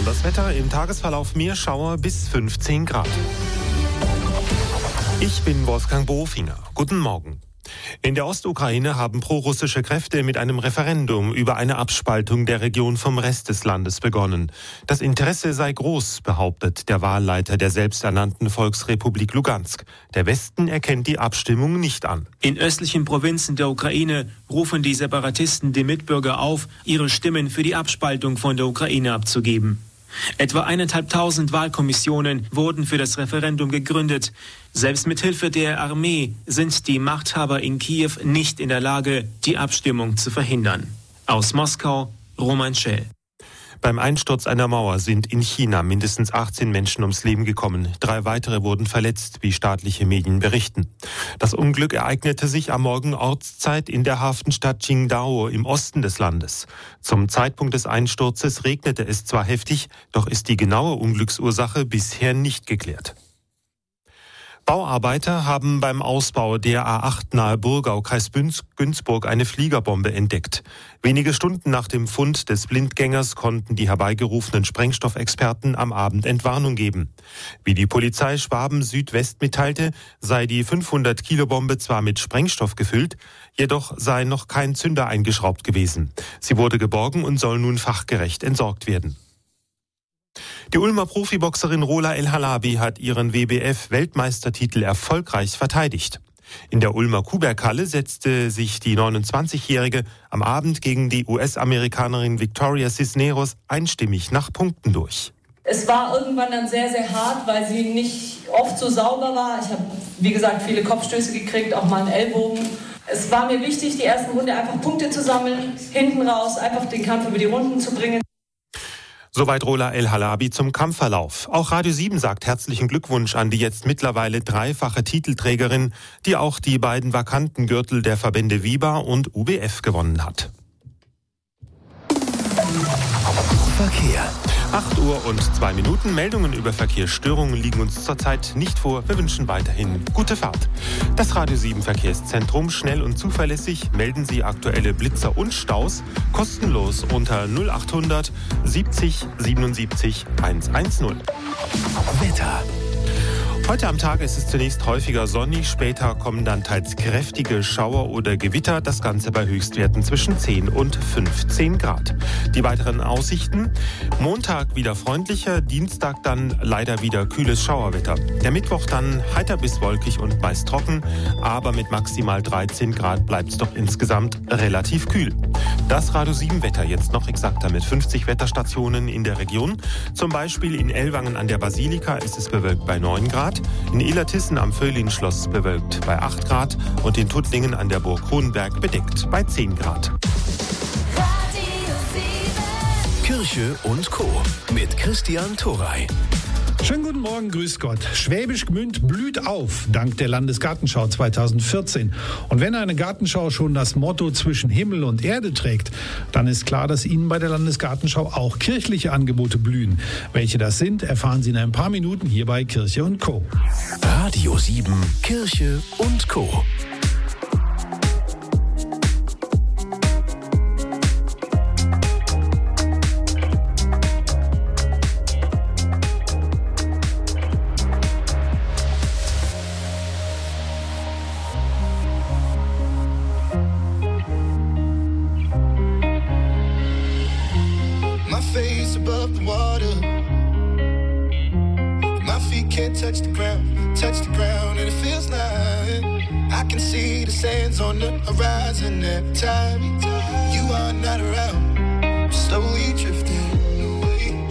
das Wetter im Tagesverlauf mehr Schauer bis 15 Grad. Ich bin Wolfgang Bofinger. Guten Morgen. In der Ostukraine haben prorussische Kräfte mit einem Referendum über eine Abspaltung der Region vom Rest des Landes begonnen. Das Interesse sei groß, behauptet der Wahlleiter der selbsternannten Volksrepublik Lugansk. Der Westen erkennt die Abstimmung nicht an. In östlichen Provinzen der Ukraine rufen die Separatisten die Mitbürger auf, ihre Stimmen für die Abspaltung von der Ukraine abzugeben. Etwa 1.500 Wahlkommissionen wurden für das Referendum gegründet. Selbst mit Hilfe der Armee sind die Machthaber in Kiew nicht in der Lage, die Abstimmung zu verhindern. Aus Moskau, Roman Schell. Beim Einsturz einer Mauer sind in China mindestens 18 Menschen ums Leben gekommen. 3 weitere wurden verletzt, wie staatliche Medien berichten. Das Unglück ereignete sich am Morgen Ortszeit in der Hafenstadt Qingdao im Osten des Landes. Zum Zeitpunkt des Einsturzes regnete es zwar heftig, doch ist die genaue Unglücksursache bisher nicht geklärt. Bauarbeiter haben beim Ausbau der A8 nahe Burgau, Kreis Günzburg, eine Fliegerbombe entdeckt. Wenige Stunden nach dem Fund des Blindgängers konnten die herbeigerufenen Sprengstoffexperten am Abend Entwarnung geben. Wie die Polizei Schwaben-Südwest mitteilte, sei die 500-Kilo-Bombe zwar mit Sprengstoff gefüllt, jedoch sei noch kein Zünder eingeschraubt gewesen. Sie wurde geborgen und soll nun fachgerecht entsorgt werden. Die Ulmer Profiboxerin Rola El-Halabi hat ihren WBF-Weltmeistertitel erfolgreich verteidigt. In der Ulmer Kuhberghalle setzte sich die 29-Jährige am Abend gegen die US-Amerikanerin Victoria Cisneros einstimmig nach Punkten durch. Es war irgendwann dann sehr, sehr hart, weil sie nicht oft so sauber war. Ich habe, wie gesagt, viele Kopfstöße gekriegt, auch mal einen Ellbogen. Es war mir wichtig, die ersten Runde einfach Punkte zu sammeln, hinten raus einfach den Kampf über die Runden zu bringen. Soweit Rola El-Halabi zum Kampfverlauf. Auch Radio 7 sagt herzlichen Glückwunsch an die jetzt mittlerweile 3-fache Titelträgerin, die auch die beiden vakanten Gürtel der Verbände WIBA und UBF gewonnen hat. Verkehr. 8 Uhr und 2 Minuten. Meldungen über Verkehrsstörungen liegen uns zurzeit nicht vor. Wir wünschen weiterhin gute Fahrt. Das Radio 7 Verkehrszentrum, schnell und zuverlässig, melden Sie aktuelle Blitzer und Staus kostenlos unter 0800 70 77 110. Wetter. Heute am Tag ist es zunächst häufiger sonnig, später kommen dann teils kräftige Schauer oder Gewitter, das Ganze bei Höchstwerten zwischen 10 und 15 Grad. Die weiteren Aussichten: Montag wieder freundlicher, Dienstag dann leider wieder kühles Schauerwetter. Der Mittwoch dann heiter bis wolkig und meist trocken, aber mit maximal 13 Grad bleibt es doch insgesamt relativ kühl. Das Radio 7 Wetter jetzt noch exakter mit 50 Wetterstationen in der Region. Zum Beispiel in Ellwangen an der Basilika ist es bewölkt bei 9 Grad. In Illertissen am Vöhlinschloss bewölkt bei 8 Grad und in Tuttlingen an der Burg Kronberg bedeckt bei 10 Grad. Kirche und Co. mit Christian Thoray. Schönen guten Morgen, grüß Gott. Schwäbisch Gmünd blüht auf, dank der Landesgartenschau 2014. Und wenn eine Gartenschau schon das Motto zwischen Himmel und Erde trägt, dann ist klar, dass Ihnen bei der Landesgartenschau auch kirchliche Angebote blühen. Welche das sind, erfahren Sie in ein paar Minuten hier bei Kirche und Co. Radio 7, Kirche und Co. On the horizon every time you are not around, slowly drifting away,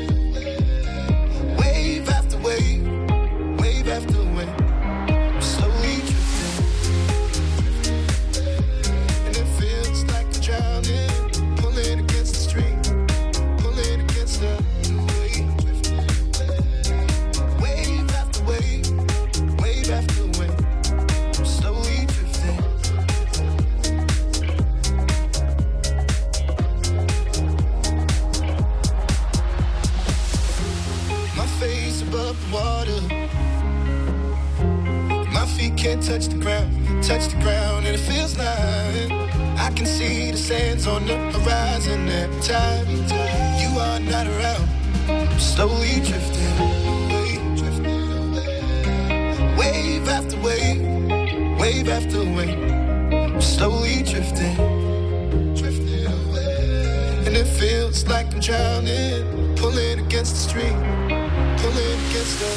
wave after wave, wave after wave, slowly drifting, and it feels like I'm drowning, pulling against the stream, pulling against the wave after wave, wave after wave, slowly drifting. Above the water, my feet can't touch the ground, and it feels like I can see the sands on the horizon every time you are not around, I'm slowly drifting away, wave after wave, wave after wave. I'm slowly drifting away, and it feels like I'm drowning, pulling against the stream, pulling against the.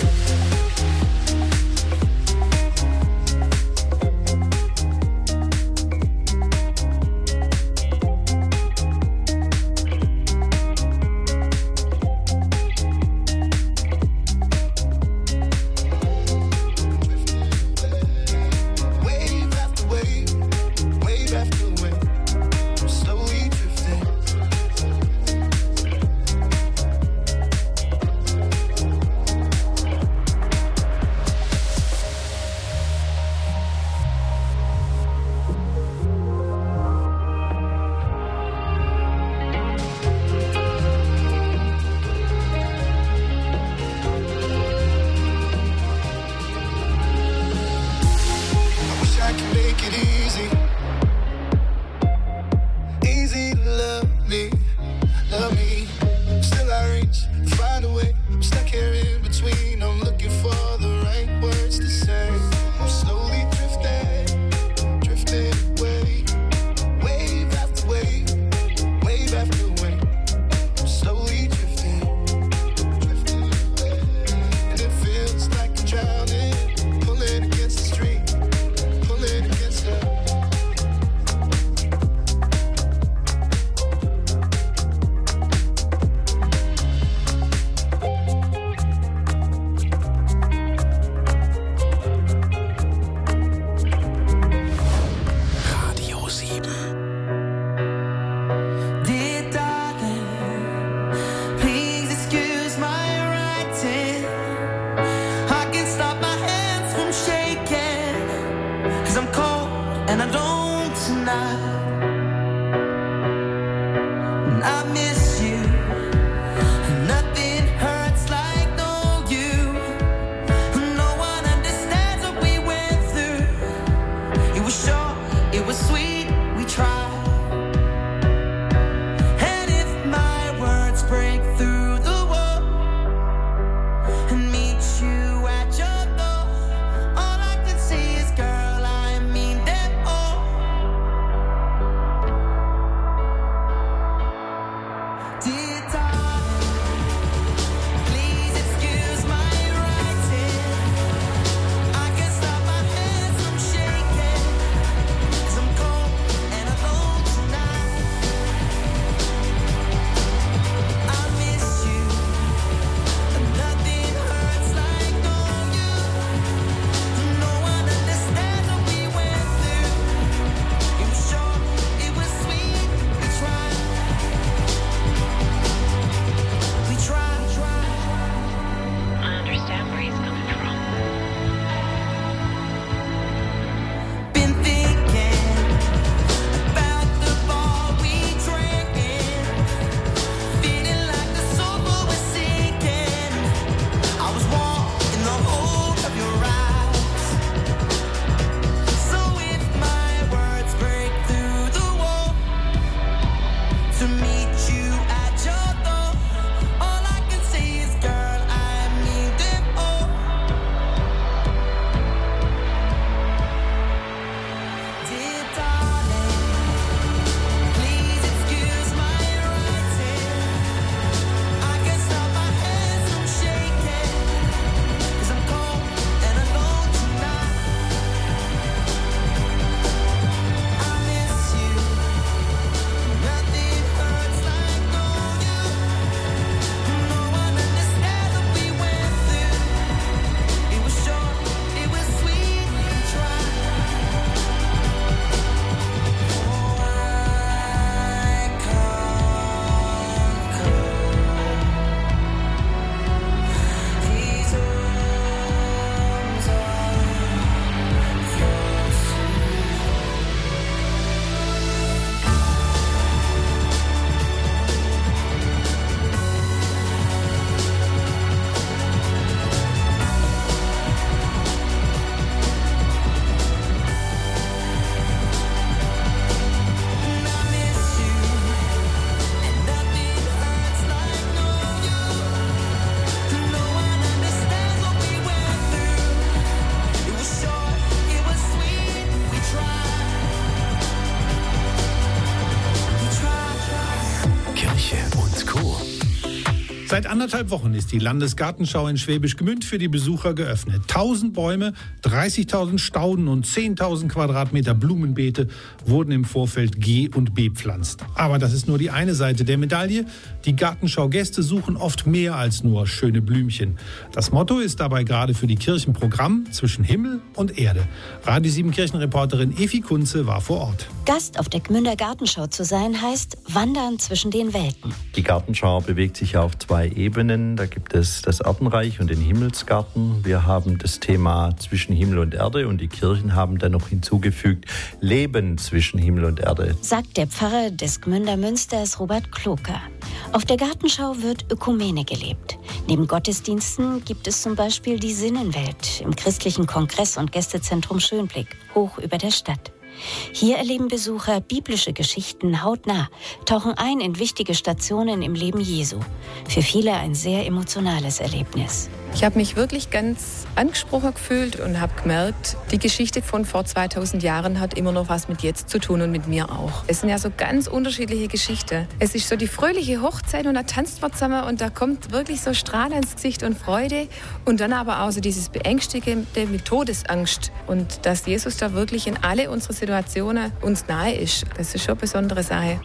Seit 1,5 Wochen ist die Landesgartenschau in Schwäbisch Gmünd für die Besucher geöffnet. 1000 Bäume, 30.000 Stauden und 10.000 Quadratmeter Blumenbeete wurden im Vorfeld G- und bepflanzt. Aber das ist nur die eine Seite der Medaille. Die Gartenschau-Gäste suchen oft mehr als nur schöne Blümchen. Das Motto ist dabei gerade für die Kirchen Programm zwischen Himmel und Erde. Radio 7 Kirchenreporterin Evi Kunze war vor Ort. Gast auf der Gmünder Gartenschau zu sein, heißt Wandern zwischen den Welten. Die Gartenschau bewegt sich auf 2 Ebenen. Da gibt es das Erdenreich und den Himmelsgarten. Wir haben das Thema zwischen Himmel und Erde und die Kirchen haben dann noch hinzugefügt Leben zwischen Himmel und Erde. Sagt der Pfarrer des Gmünder Münsters Robert Kloker. Auf der Gartenschau wird Ökumene gelebt. Neben Gottesdiensten gibt es zum Beispiel die Sinnenwelt im christlichen Kongress- und Gästezentrum Schönblick, hoch über der Stadt. Hier erleben Besucher biblische Geschichten hautnah, tauchen ein in wichtige Stationen im Leben Jesu. Für viele ein sehr emotionales Erlebnis. Ich habe mich wirklich ganz angesprochen gefühlt und habe gemerkt, die Geschichte von vor 2000 Jahren hat immer noch was mit jetzt zu tun und mit mir auch. Es sind ja so ganz unterschiedliche Geschichten. Es ist so die fröhliche Hochzeit und da tanzt man zusammen und da kommt wirklich so Strahl ins Gesicht und Freude. Und dann aber auch so dieses Beängstigende mit Todesangst. Und dass Jesus da wirklich in alle unsere Situationen uns nahe ist, das ist schon eine besondere Sache.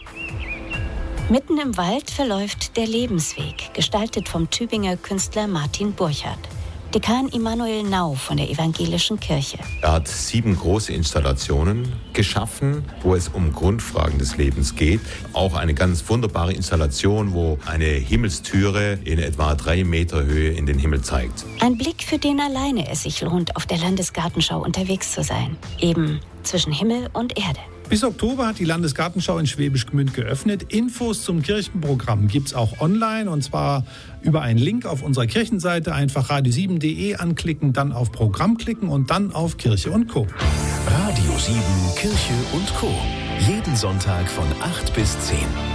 Mitten im Wald verläuft der Lebensweg, gestaltet vom Tübinger Künstler Martin Burchardt. Dekan Immanuel Nau von der Evangelischen Kirche. Er hat 7 große Installationen geschaffen, wo es um Grundfragen des Lebens geht. Auch eine ganz wunderbare Installation, wo eine Himmelstüre in etwa 3 Meter Höhe in den Himmel zeigt. Ein Blick, für den alleine es sich lohnt, auf der Landesgartenschau unterwegs zu sein. Eben zwischen Himmel und Erde. Bis Oktober hat die Landesgartenschau in Schwäbisch Gmünd geöffnet. Infos zum Kirchenprogramm gibt es auch online und zwar über einen Link auf unserer Kirchenseite. Einfach radio7.de anklicken, dann auf Programm klicken und dann auf Kirche und Co. Radio 7 Kirche und Co. Jeden Sonntag von 8 bis 10.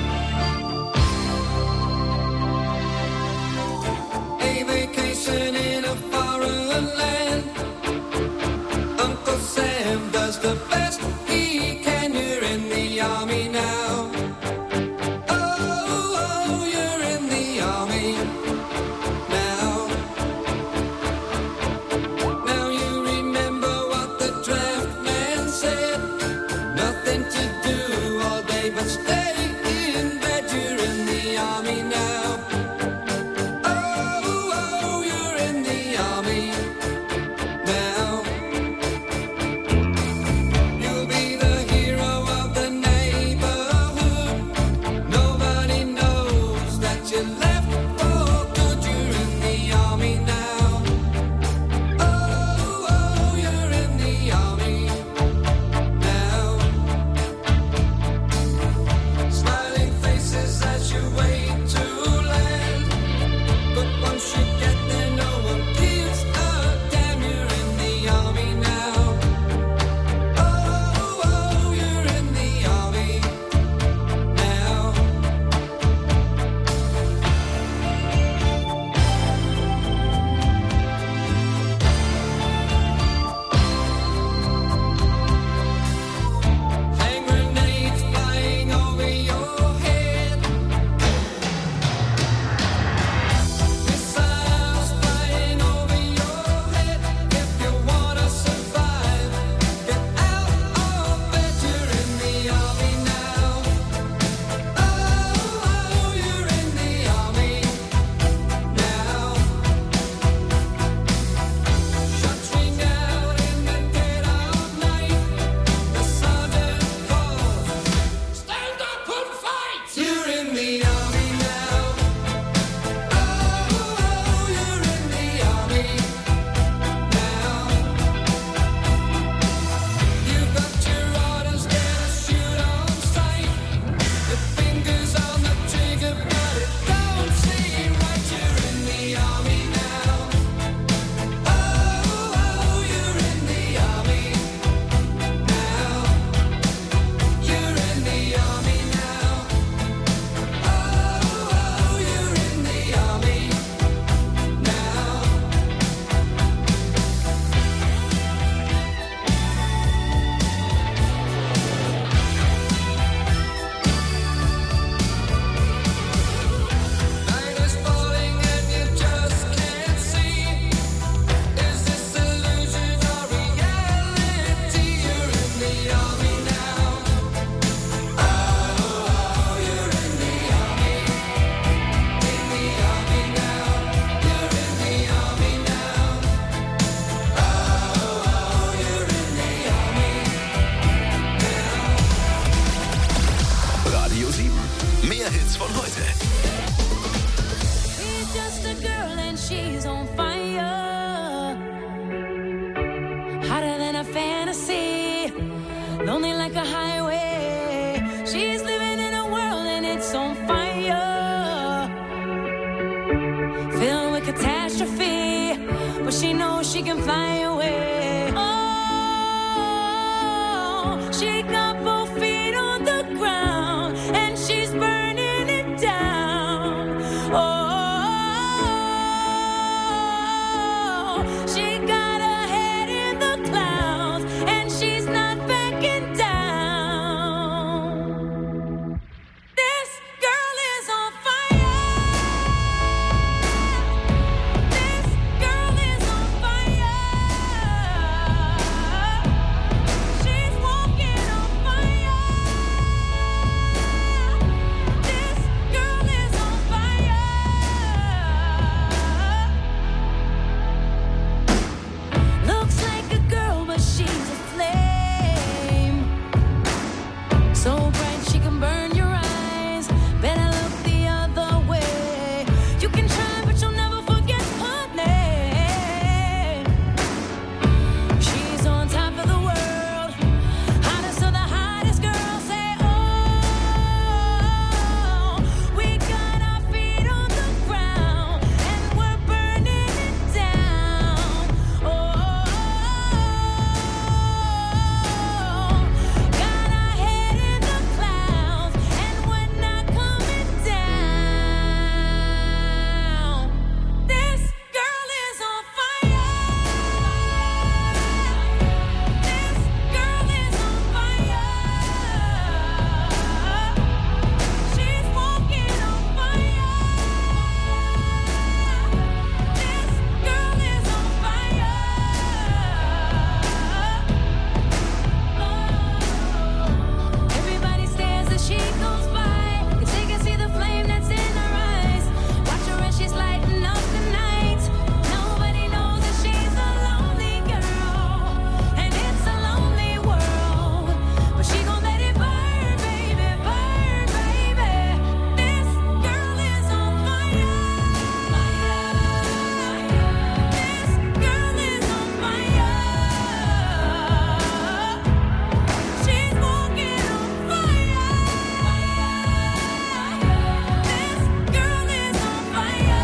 A vacation in a foreign land. Uncle Sam does the best he can. You're in the army now. Oh, you're in the army now. Now you remember what the draft man said. Nothing to do all day but stay in a girl and she's on fire. Hotter than a fantasy, lonely like a highway. She's living in a world and it's on fire. Filled with catastrophe, but she knows she can fly away. Oh, she got both feet on the ground and she's burning it down. Oh, she got her head in the clouds and she's not backing down. This girl is on fire. This girl is on fire. She's walking on fire. This girl is on fire. Looks like a girl, but she's a flame. So bright she can burn your eyes. Better look the other way. You can try, but you'll never forget her name. She's on top of the world, hottest of the hottest girls. Say, oh, we got our feet on the ground and we're burning it down. Oh, got our head in the clouds and we're not coming down. This girl is on fire. This girl is on fire. She's walking on fire. This girl is on fire. Everybody stares as she goes by, 'cause they can see the flame that's in her eyes. Watch her as she's lighting up the night. Nobody knows that she's a lonely girl, and it's a lonely world. But she gon' let it burn, baby, burn, baby. This girl is on fire. This girl is on fire. She's walking on fire. This girl is on fire.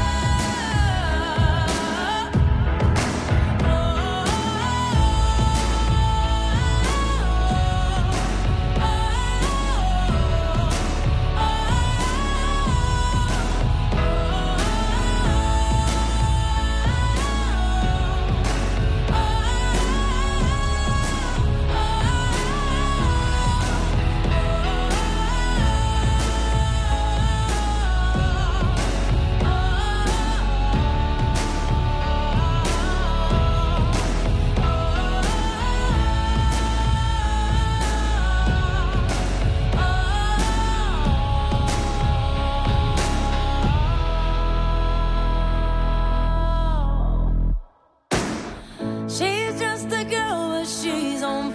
She's just a girl, but she's on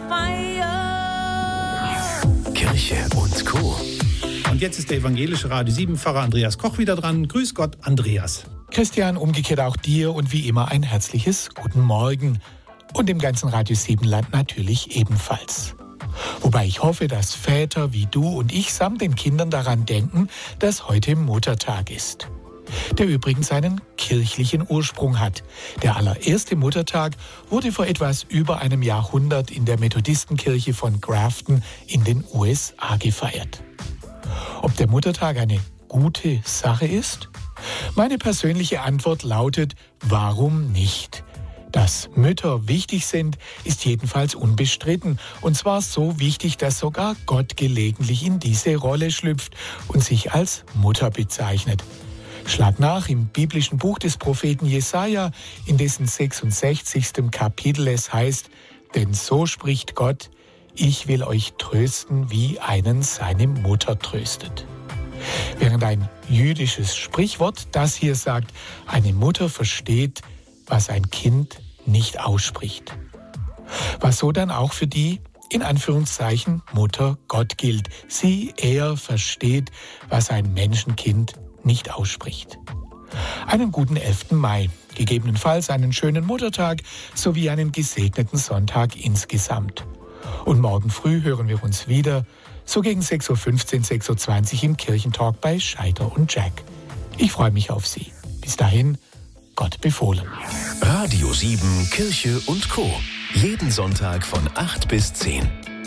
fire. Kirche und Co. Und jetzt ist der evangelische Radio 7-Pfarrer Andreas Koch wieder dran. Grüß Gott, Andreas. Christian, umgekehrt auch dir und wie immer ein herzliches Guten Morgen. Und im ganzen Radio 7-Land natürlich ebenfalls. Wobei ich hoffe, dass Väter wie du und ich samt den Kindern daran denken, dass heute Muttertag ist. Der übrigens einen kirchlichen Ursprung hat. Der allererste Muttertag wurde vor etwas über einem Jahrhundert in der Methodistenkirche von Grafton in den USA gefeiert. Ob der Muttertag eine gute Sache ist? Meine persönliche Antwort lautet, warum nicht? Dass Mütter wichtig sind, ist jedenfalls unbestritten. Und zwar so wichtig, dass sogar Gott gelegentlich in diese Rolle schlüpft und sich als Mutter bezeichnet. Schlag nach im biblischen Buch des Propheten Jesaja, in dessen 66. Kapitel es heißt, denn so spricht Gott, ich will euch trösten, wie einen seine Mutter tröstet. Während ein jüdisches Sprichwort das hier sagt, eine Mutter versteht, was ein Kind nicht ausspricht. Was so dann auch für die, in Anführungszeichen, Mutter Gott gilt. Sie, er versteht, was ein Menschenkind nicht ausspricht. Einen guten 11. Mai, gegebenenfalls einen schönen Muttertag sowie einen gesegneten Sonntag insgesamt. Und morgen früh hören wir uns wieder, so gegen 6.15 Uhr, 6.20 Uhr im Kirchentalk bei Scheider und Jack. Ich freue mich auf Sie. Bis dahin, Gott befohlen. Radio 7 Kirche und Co. Jeden Sonntag von 8 bis 10.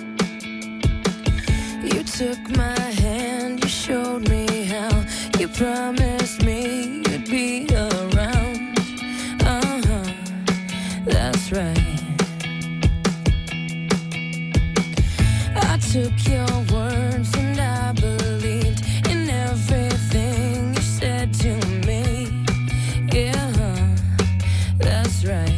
You took my hand, you showed me how, you promised me you'd be around. That's right. I took your words and I believed in everything you said to me. Yeah, that's right.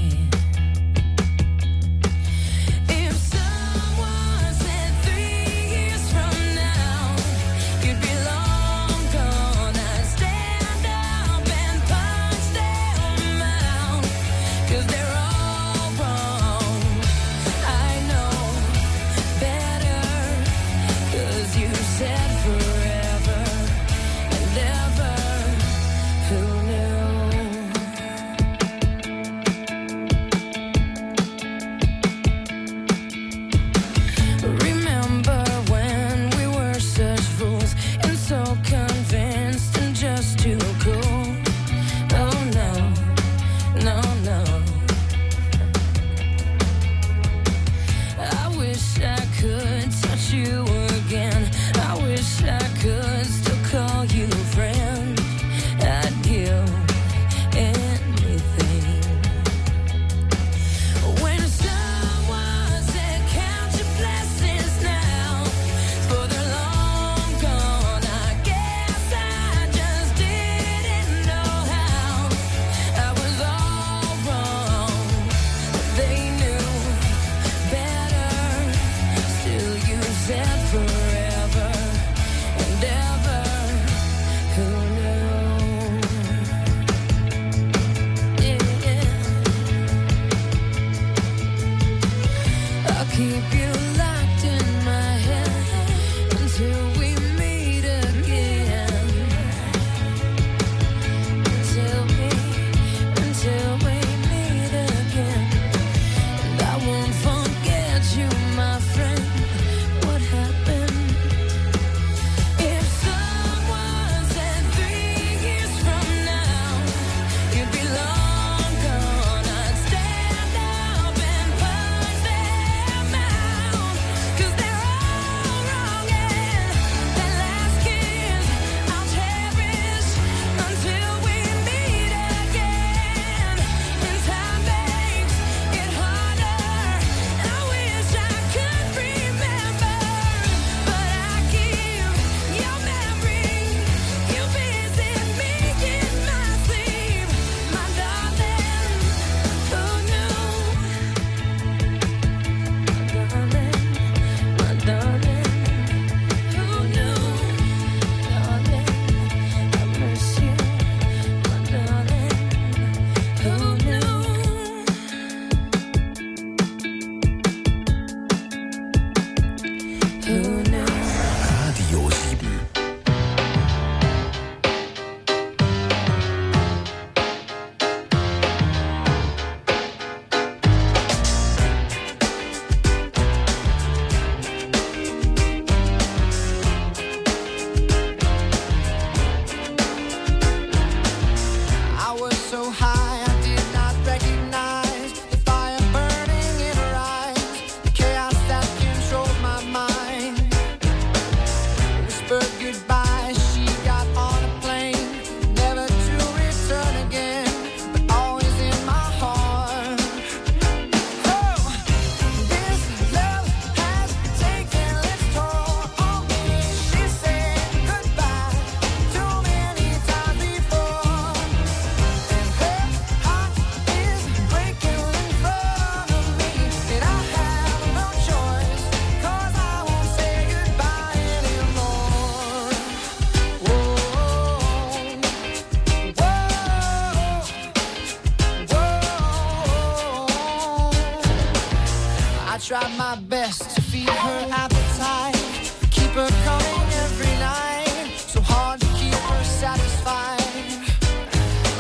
tried my best to feed her appetite, keep her coming every night, so hard to keep her satisfied.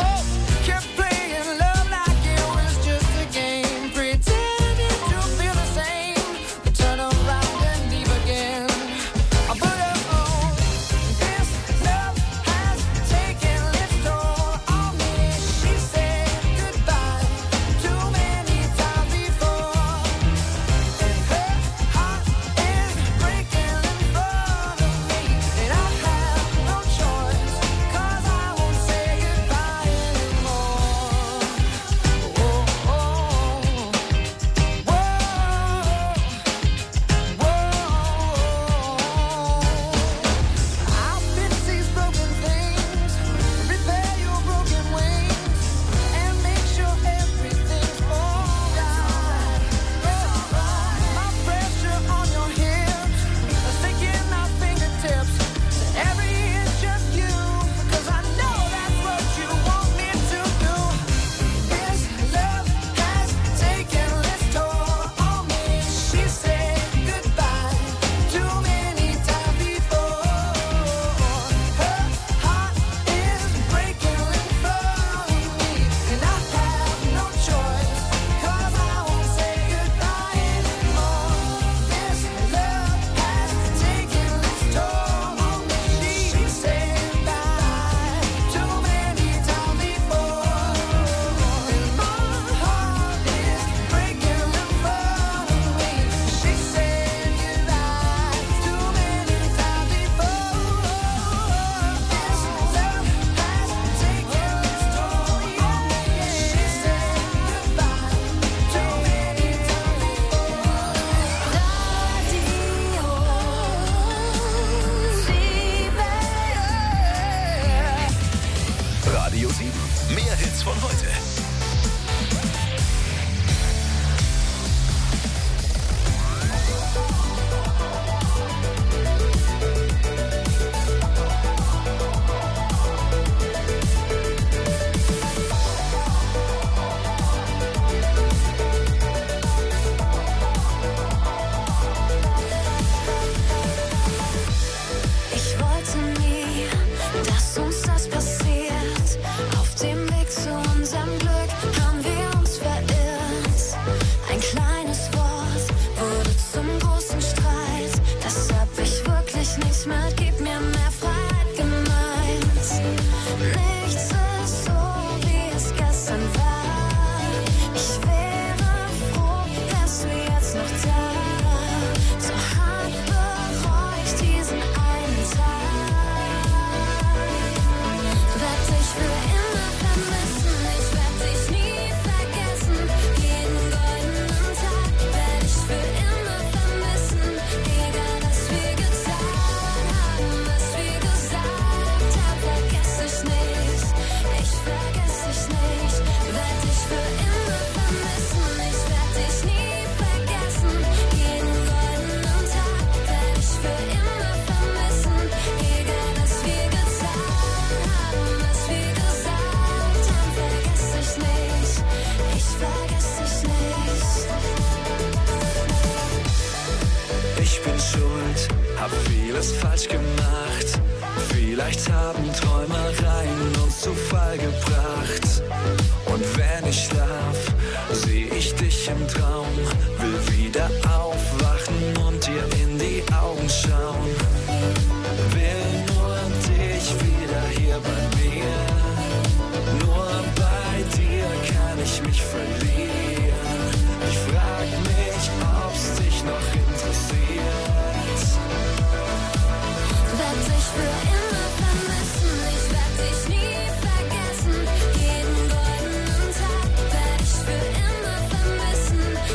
Hits von heute. Ich wollte nie, dass uns das passiert. Auf dem Weg zu unserem Glück haben wir uns verirrt. Ein kleines Wort wurde zum großen Streit. Das hab ich wirklich nicht mit, gib mir mehr Freiheit gemeint. Nichts ist so, wie es gestern war. Ich wäre froh, wärst du jetzt noch da. So hart bereu ich diesen einen Tag. Werd dich für immer vermissen, ich werd dich nie vergessen. Jeden goldenen Tag werd ich für immer vermissen. Egal was wir getan haben, was wir gesagt haben, vergess ich nicht. Ich vergess dich nicht. Werd dich für immer vermissen, ich werd dich nie vergessen. Jeden goldenen Tag werd ich für immer vermissen. Egal was wir getan haben, was wir gesagt haben, vergess ich nicht. Ich vergess dich nicht. Ich bin schuld, hab vieles falsch gemacht. Vielleicht haben Träumereien uns zu Fall gebracht.